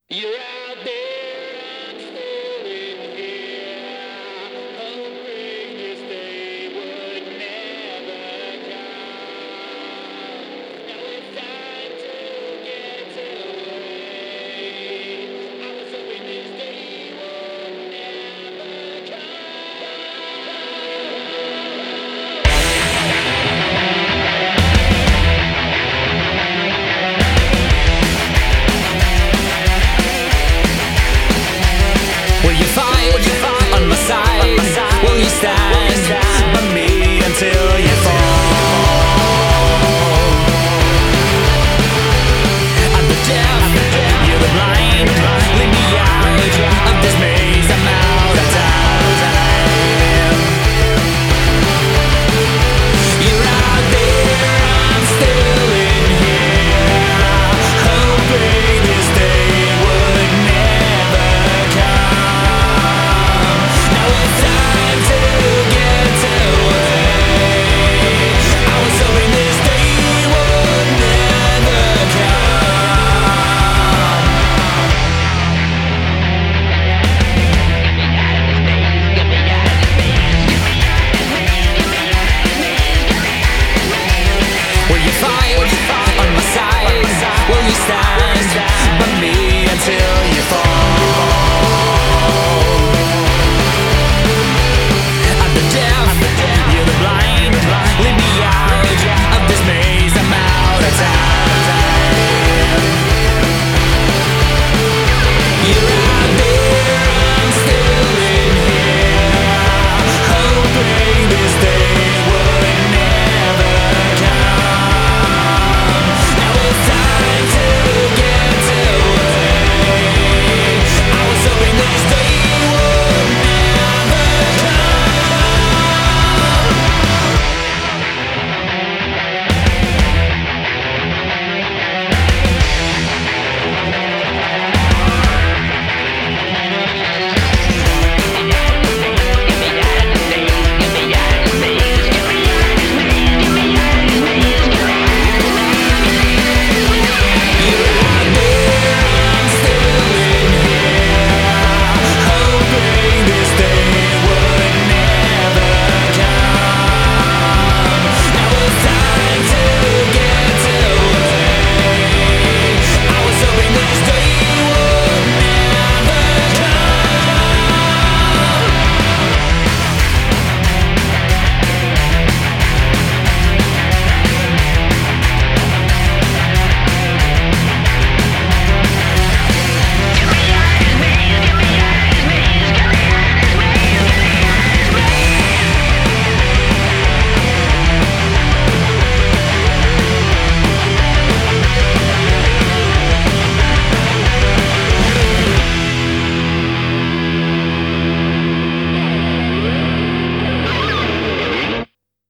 You're out there, I'm still in here, hoping this day would never come. Now it's time to get away. I was hoping this day would never Will you fight on my side? Will you stand by me until you